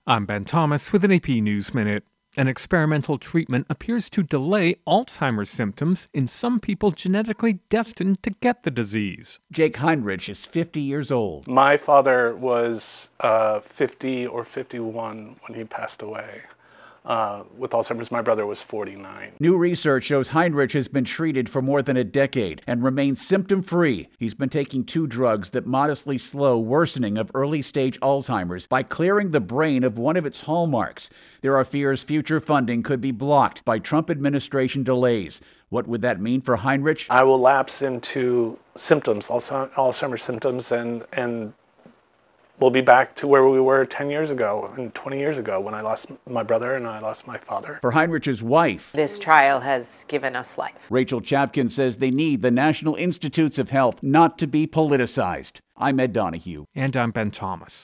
I'm Ben Thomas with an AP News Minute. An experimental treatment appears to delay Alzheimer's symptoms in some people genetically destined to get the disease. Jake Heinrich is 50 years old. My father was 50 or 51 when he passed away. With Alzheimer's, my brother was 49. New research shows Heinrich has been treated for more than a decade and remains symptom-free. He's been taking two drugs that modestly slow worsening of early-stage Alzheimer's by clearing the brain of one of its hallmarks. There are fears future funding could be blocked by Trump administration delays. What would that mean for Heinrich? I will lapse into symptoms, Alzheimer's symptoms, and we'll be back to where we were 10 years ago and 20 years ago when I lost my brother and I lost my father. For Heinrich's wife, this trial has given us life. Rachel Chapkin says they need the National Institutes of Health not to be politicized. I'm Ed Donahue. And I'm Ben Thomas.